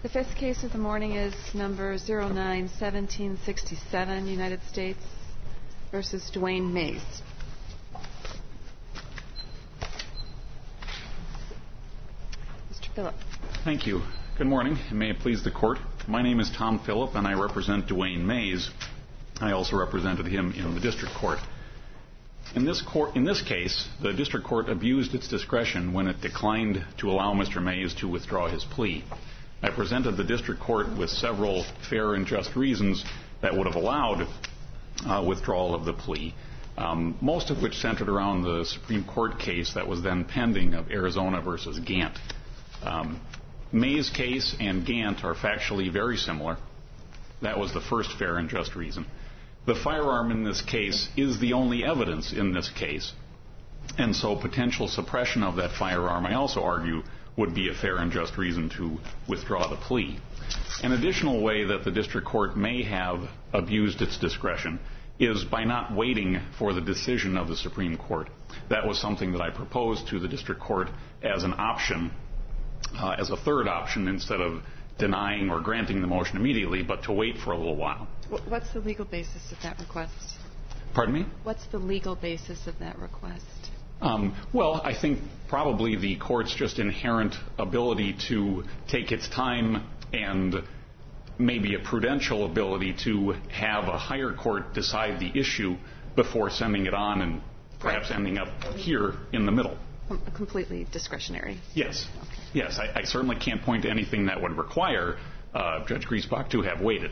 The fifth case of the morning is number 09-1767, United States versus Dwayne Mays. Mr. Phillip. Thank you. Good morning, and may it please the Court. My name is Tom Phillip, and I represent Dwayne Mays. I also represented him in the District Court. In this case, the District Court abused its discretion when it declined to allow Mr. Mays to withdraw his plea. I presented the District Court with several fair and just reasons that would have allowed withdrawal of the plea, most of which centered around the Supreme Court case that was then pending of Arizona versus Gant. Mays' case and Gant are factually very similar. That was the first fair and just reason. The firearm in this case is the only evidence in this case, and so potential suppression of that firearm, I also argue, would be a fair and just reason to withdraw the plea. An additional way that the District Court may have abused its discretion is by not waiting for the decision of the Supreme Court. That was something that I proposed to the District Court as an option, as a third option, instead of denying or granting the motion immediately, but to wait for a little while. What's the legal basis of that request? Pardon me? What's the legal basis of that request? Well, I think probably the Court's just inherent ability to take its time and maybe a prudential ability to have a higher court decide the issue before sending it on and perhaps ending up here in the middle. Completely discretionary. Yes. Okay. Yes, I certainly can't point to anything that would require Judge Griesbach to have waited.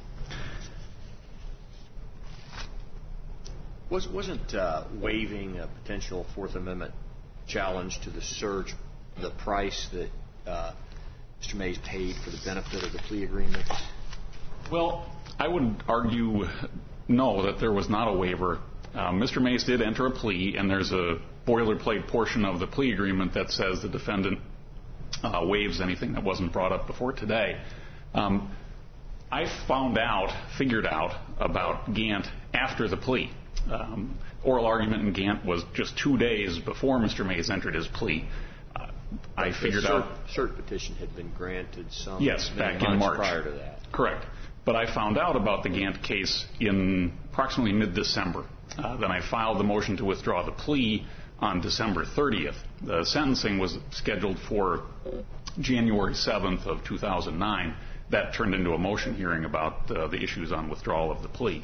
Wasn't waiving a potential Fourth Amendment challenge to the search the price that Mr. Mays paid for the benefit of the plea agreement? Well, I would argue no, that there was not a waiver. Mr. Mays did enter a plea, and there's a boilerplate portion of the plea agreement that says the defendant waives anything that wasn't brought up before today. I figured out about Gant after the plea. Oral argument in Gant was just 2 days before Mr. Mays entered his plea. I figured out... cert petition had been granted some... Yes, back in March. Prior to that. Correct. But I found out about the Gant case in approximately mid-December. Then I filed the motion to withdraw the plea on December 30th. The sentencing was scheduled for January 7th of 2009. That turned into a motion hearing about the issues on withdrawal of the plea.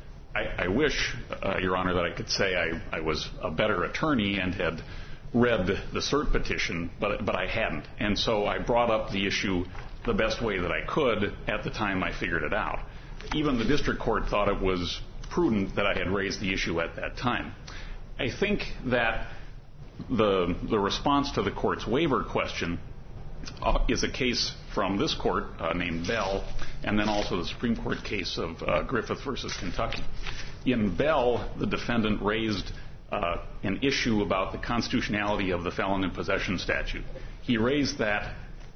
I wish, Your Honor, that I could say I was a better attorney and had read the cert petition, but I hadn't. And so I brought up the issue the best way that I could at the time I figured it out. Even the district court thought it was prudent that I had raised the issue at that time. I think that the response to the court's waiver question is a case from this court named Bell, and then also the Supreme Court case of Griffith versus Kentucky. In Bell, the defendant raised an issue about the constitutionality of the felon in possession statute. He raised that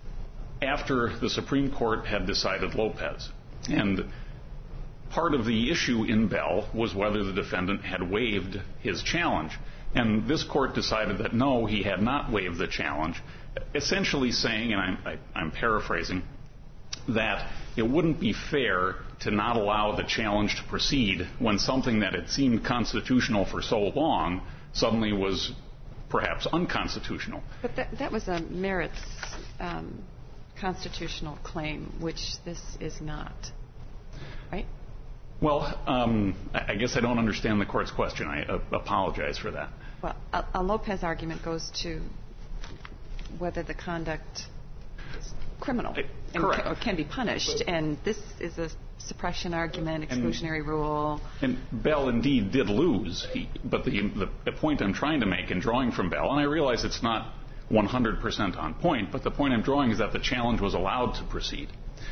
after the Supreme Court had decided Lopez. And part of the issue in Bell was whether the defendant had waived his challenge. And this court decided that no, he had not waived the challenge, essentially saying, and I'm paraphrasing, that it wouldn't be fair to not allow the challenge to proceed when something that had seemed constitutional for so long suddenly was perhaps unconstitutional. But that was a merits constitutional claim, which this is not, right? Well, I guess I don't understand the court's question. I apologize for that. Well, a Lopez argument goes to whether the conduct is criminal or can be punished. And this is a suppression argument, exclusionary rule. And Bell indeed did lose. But the point I'm trying to make in drawing from Bell, and I realize it's not 100% on point, but the point I'm drawing is that the challenge was allowed to proceed.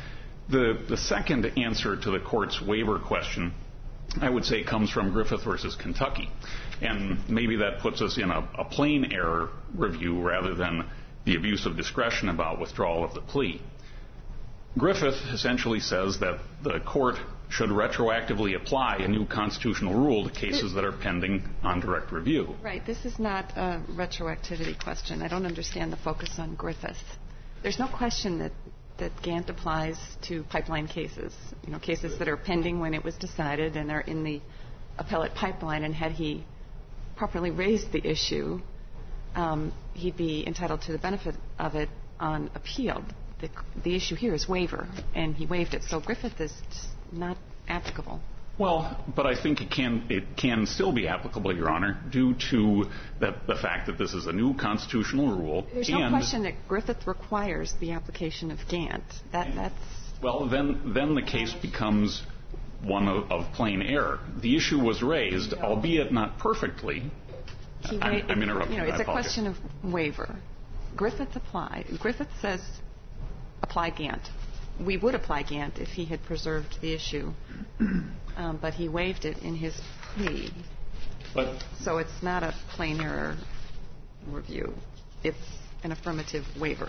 The second answer to the court's waiver question, I would say, comes from Griffith versus Kentucky. And maybe that puts us in a plain error review rather than the abuse of discretion about withdrawal of the plea. Griffith essentially says that the court should retroactively apply a new constitutional rule to cases that are pending on direct review. Right. This is not a retroactivity question. I don't understand the focus on Griffith. There's no question that that Gantt applies to pipeline cases, cases that are pending when it was decided and are in the appellate pipeline, and had he properly raised the issue, he'd be entitled to the benefit of it on appeal. The issue here is waiver, and he waived it. So Griffith is not applicable. Well, but I think it can still be applicable, Your Honor, due to the fact that this is a new constitutional rule. There's no question that Griffith requires the application of Gantt. That's well, then the case becomes one of plain error. The issue was raised, albeit not perfectly. I'm interrupting. It's a question of waiver. Griffith says apply Gantt. We would apply Gantt if he had preserved the issue, but he waived it in his plea. So it's not a plain error review. It's an affirmative waiver.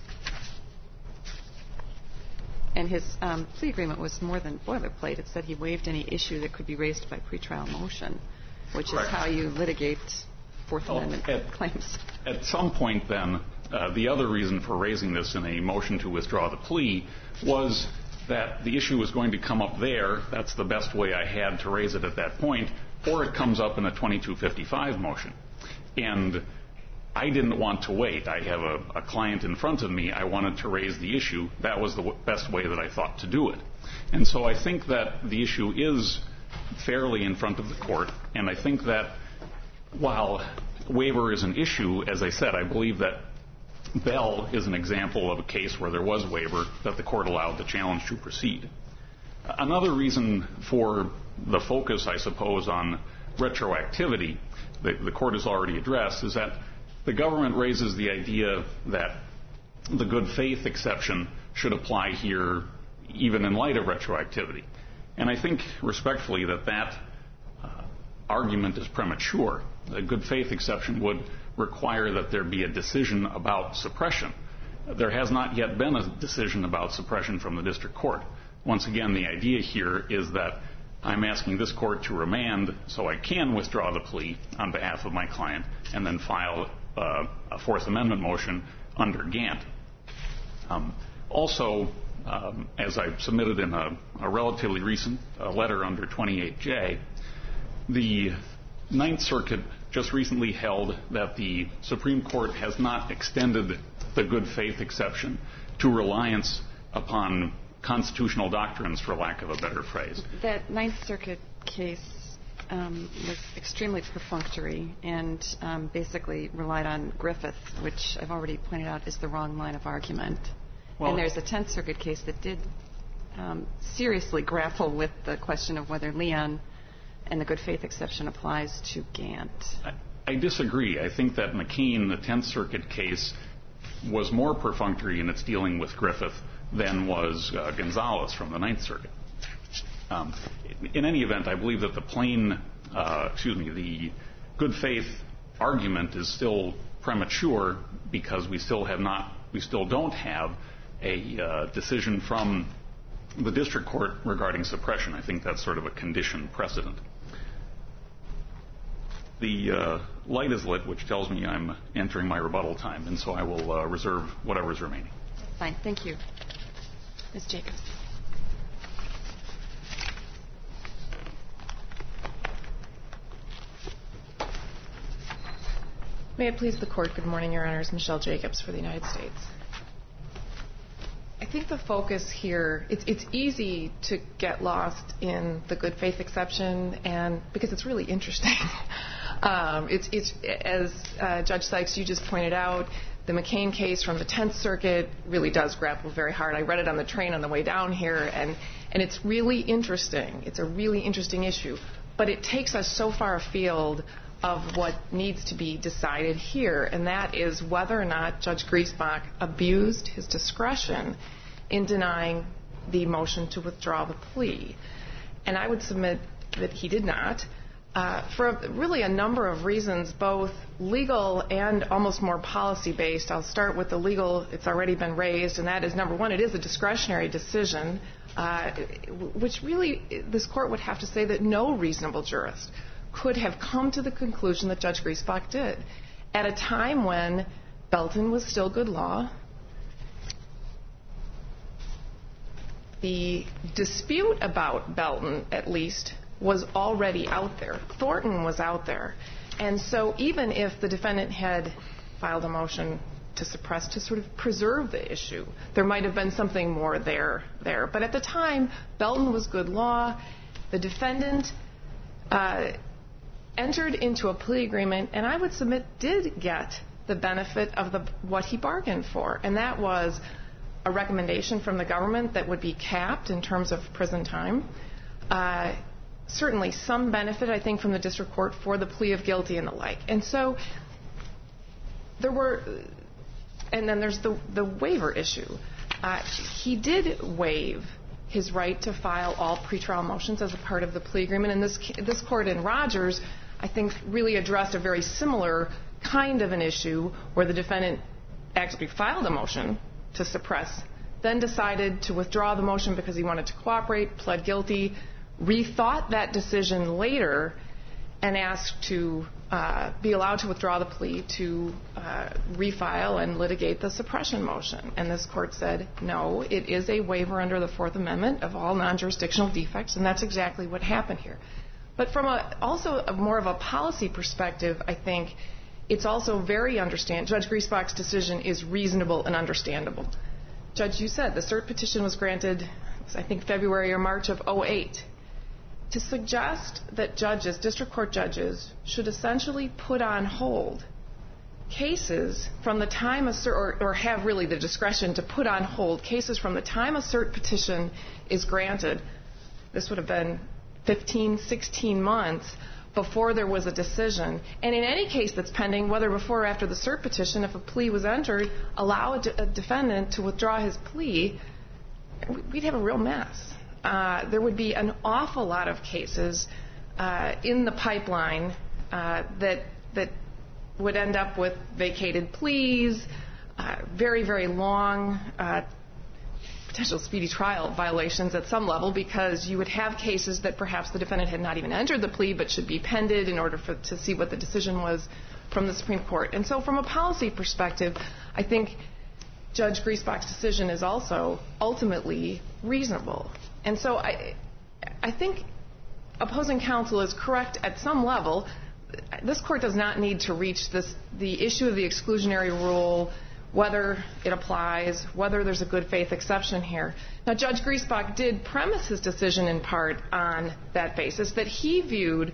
And his plea agreement was more than boilerplate. It said he waived any issue that could be raised by pretrial motion, which is how you litigate Fourth Amendment claims. At some point, then, the other reason for raising this in a motion to withdraw the plea was that the issue was going to come up there. That's the best way I had to raise it at that point, or it comes up in a 2255 motion. And I didn't want to wait. I have a client in front of me. I wanted to raise the issue. That was the best way that I thought to do it. And so I think that the issue is fairly in front of the court, and I think that while waiver is an issue, as I said, I believe that Bell is an example of a case where there was waiver that the court allowed the challenge to proceed. Another reason for the focus, I suppose, on retroactivity that the court has already addressed is that the government raises the idea that the good faith exception should apply here even in light of retroactivity. And I think respectfully that argument is premature. The good faith exception would require that there be a decision about suppression. There has not yet been a decision about suppression from the district court. Once again, the idea here is that I'm asking this court to remand so I can withdraw the plea on behalf of my client and then file a Fourth Amendment motion under Gantt. Also, as I submitted in a relatively recent letter under 28J, the Ninth Circuit just recently held that the Supreme Court has not extended the good faith exception to reliance upon constitutional doctrines, for lack of a better phrase. That Ninth Circuit case was extremely perfunctory and basically relied on Griffith, which I've already pointed out is the wrong line of argument. And there's a Tenth Circuit case that did seriously grapple with the question of whether Leon and the good faith exception applies to Gantt. I disagree. I think that McCain, the Tenth Circuit case, was more perfunctory in its dealing with Griffith than was Gonzalez from the Ninth Circuit. In any event, I believe that the good faith argument is still premature because we still don't have a decision from the district court regarding suppression. I think that's sort of a conditioned precedent. The light is lit, which tells me I'm entering my rebuttal time, and so I will reserve whatever is remaining. Fine. Thank you. Ms. Jacobs. May it please the Court. Good morning, Your Honors. Michelle Jacobs for the United States. I think the focus here, it's easy to get lost in the good faith exception, and because it's really interesting. It's as Judge Sykes, you just pointed out, the McCain case from the Tenth Circuit really does grapple very hard. I read it on the train on the way down here, and it's really interesting. It's a really interesting issue. But it takes us so far afield of what needs to be decided here, and that is whether or not Judge Griesbach abused his discretion in denying the motion to withdraw the plea. And I would submit that he did not, for really a number of reasons, both legal and almost more policy-based. I'll start with the legal. It's already been raised, and that is, number one, it is a discretionary decision, which really this Court would have to say that no reasonable jurist could have come to the conclusion that Judge Griesbach did at a time when Belton was still good law, the dispute about Belton, at least, was already out there. Thornton was out there. And so even if the defendant had filed a motion to suppress to sort of preserve the issue, there might have been something more there. But at the time, Belton was good law. The defendant entered into a plea agreement, and I would submit did get the benefit of what he bargained for, and that was a recommendation from the government that would be capped in terms of prison time. Certainly some benefit, I think, from the district court for the plea of guilty and the like. And so there were, and then there's the waiver issue. He did waive his right to file all pretrial motions as a part of the plea agreement, and this court in Rogers, I think, really addressed a very similar kind of an issue where the defendant actually filed a motion to suppress, then decided to withdraw the motion because he wanted to cooperate, pled guilty, rethought that decision later, and asked to be allowed to withdraw the plea to refile and litigate the suppression motion. And this court said, no, it is a waiver under the Fourth Amendment of all non-jurisdictional defects, and that's exactly what happened here. But from also more of a policy perspective, I think it's also very understandable. Judge Griesbach's decision is reasonable and understandable. Judge, you said the cert petition was granted, I think, February or March of 2008. To suggest that judges, district court judges, should essentially put on hold cases from the time a cert, or have really the discretion to put on hold cases from the time a cert petition is granted, this would have been 15, 16 months before there was a decision. And in any case that's pending, whether before or after the cert petition, if a plea was entered, allow a defendant to withdraw his plea, we'd have a real mess. There would be an awful lot of cases in the pipeline that would end up with vacated pleas, very, very long potential speedy trial violations at some level, because you would have cases that perhaps the defendant had not even entered the plea but should be pended in order to see what the decision was from the Supreme Court. And so from a policy perspective, I think Judge Griesbach's decision is also ultimately reasonable. And so I think opposing counsel is correct at some level. This court does not need to reach the issue of the exclusionary rule, whether it applies, whether there's a good faith exception here. Now, Judge Griesbach did premise his decision in part on that basis, that he viewed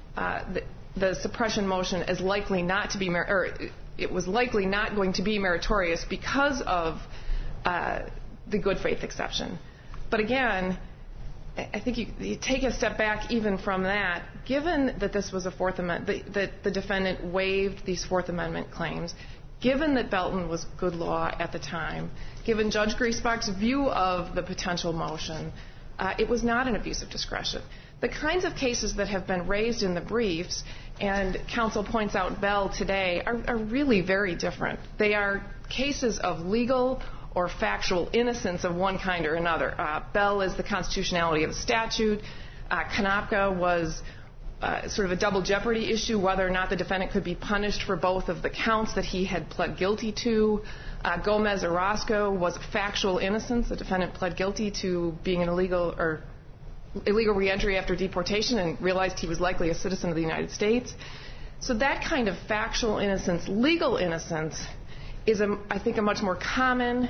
the suppression motion as likely not to be, or it was likely not going to be meritorious because of the good faith exception. But again, I think you take a step back even from that. Given that this was a Fourth Amendment, that the defendant waived these Fourth Amendment claims, given that Belton was good law at the time, given Judge Griesbach's view of the potential motion, it was not an abuse of discretion. The kinds of cases that have been raised in the briefs, and counsel points out Bell today, are really very different. They are cases of legal or factual innocence of one kind or another. Bell is the constitutionality of a statute. Konopka was sort of a double jeopardy issue, whether or not the defendant could be punished for both of the counts that he had pled guilty to. Gomez-Orozco was factual innocence. The defendant pled guilty to being an illegal reentry after deportation and realized he was likely a citizen of the United States. So that kind of factual innocence, legal innocence, is, I think, a much more common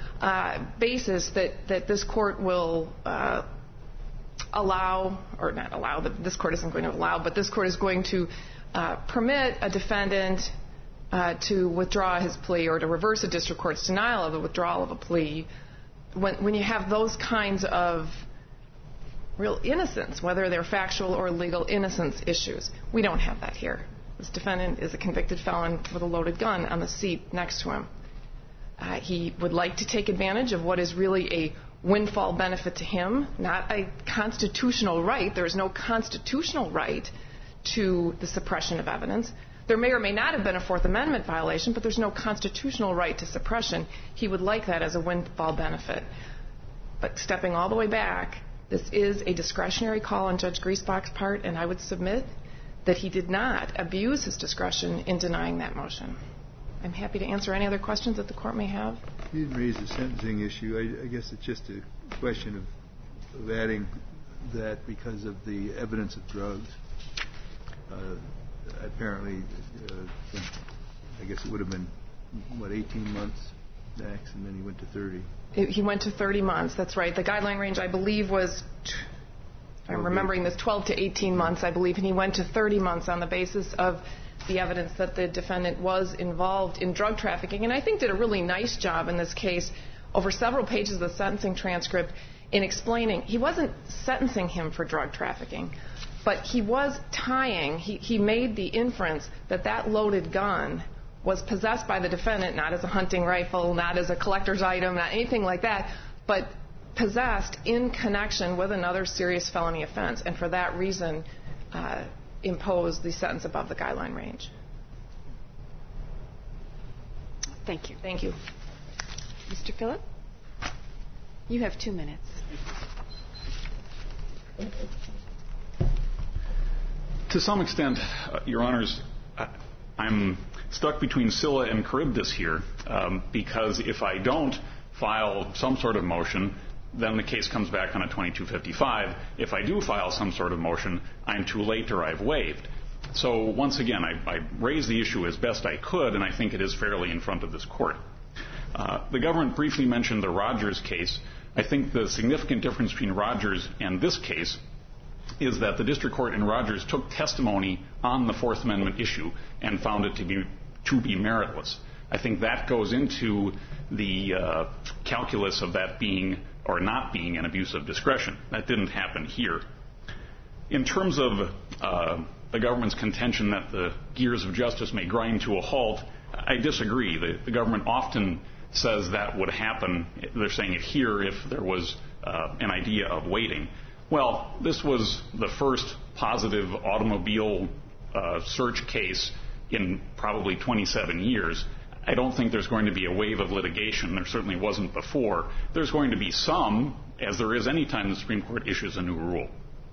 basis that this court will allow, or not allow, that this court isn't going to allow, but this court is going to permit a defendant to withdraw his plea or to reverse a district court's denial of the withdrawal of a plea when you have those kinds of real innocence, whether they're factual or legal innocence issues. We don't have that here. This defendant is a convicted felon with a loaded gun on the seat next to him. He would like to take advantage of what is really a windfall benefit to him, not a constitutional right. There is no constitutional right to the suppression of evidence. There may or may not have been a Fourth Amendment violation, but there's no constitutional right to suppression. He would like that as a windfall benefit. But stepping all the way back, this is a discretionary call on Judge Griesbach's part, and I would submit that he did not abuse his discretion in denying that motion. I'm happy to answer any other questions that the court may have. You didn't raise the sentencing issue. I guess it's just a question of adding that because of the evidence of drugs. Apparently, I guess it would have been, 18 months max, and then he went to 30. He went to 30 months, that's right. The guideline range, I believe, was, I'm remembering this, 12 to 18 months, I believe, and he went to 30 months on the basis of the evidence that the defendant was involved in drug trafficking. And I think did a really nice job in this case over several pages of the sentencing transcript in explaining he wasn't sentencing him for drug trafficking, but he was tying, he made the inference that that loaded gun was possessed by the defendant, not as a hunting rifle, not as a collector's item, not anything like that, but possessed in connection with another serious felony offense, and for that reason imposed the sentence above the guideline range. Thank you. Thank you. Mr. Phillip, you have 2 minutes. To some extent, Your Honors, I'm stuck between Scylla and Charybdis here, because if I don't file some sort of motion, then the case comes back on a 2255. If I do file some sort of motion, I'm too late or I've waived. So once again, I raised the issue as best I could, and I think it is fairly in front of this court. The government briefly mentioned the Rogers case. I think the significant difference between Rogers and this case is that the district court in Rogers took testimony on the Fourth Amendment issue and found it to be meritless. I think that goes into the calculus of that being or not being an abuse of discretion. That didn't happen here. In terms of the government's contention that the gears of justice may grind to a halt, I disagree. The government often says that would happen. They're saying it here if there was an idea of waiting. Well, this was the first positive automobile search case in probably 27 years. I don't think there's going to be a wave of litigation. There certainly wasn't before. There's going to be some, as there is any time the Supreme Court issues a new rule.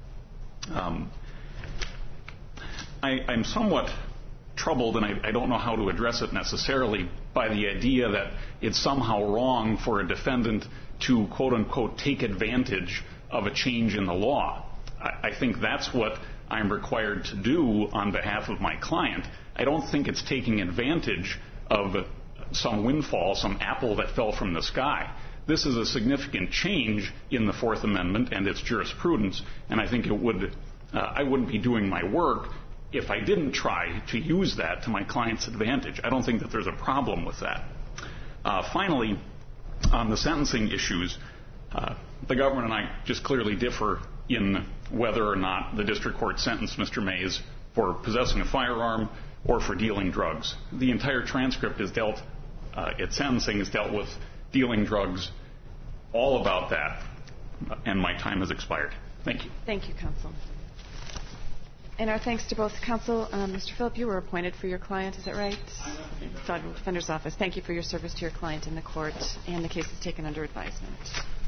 I'm somewhat troubled, and I don't know how to address it necessarily, by the idea that it's somehow wrong for a defendant to, quote-unquote, take advantage of a change in the law. I think that's what I'm required to do on behalf of my client. I don't think it's taking advantage of some windfall, some apple that fell from the sky. This is a significant change in the Fourth Amendment and its jurisprudence, and I think I wouldn't be doing my work if I didn't try to use that to my client's advantage. I don't think that there's a problem with that. Finally, on the sentencing issues, the government and I just clearly differ in whether or not the district court sentenced Mr. Mays for possessing a firearm or for dealing drugs. The entire transcript is sentencing is dealt with dealing drugs, all about that, and my time has expired. Thank you. Thank you, counsel. And our thanks to both counsel. Mr. Phillip, you were appointed for your client, is that right? Federal Defender's Office. Thank you for your service to your client in the court, and the case is taken under advisement.